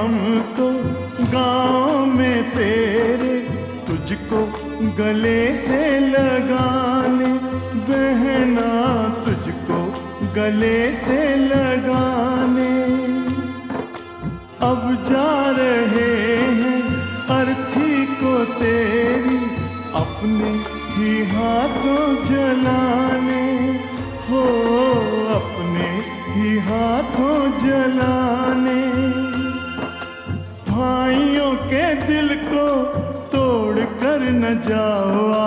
हम तो गाँव में तेरे तुझको गले से लगाने, बहना तुझको गले से लगाने। अब जा रहे हैं अर्थी को तेरी अपने ही हाथों जलाने, हो अपने ही हाथों जलाने। भाइयों के दिल को तोड़ कर न जाओ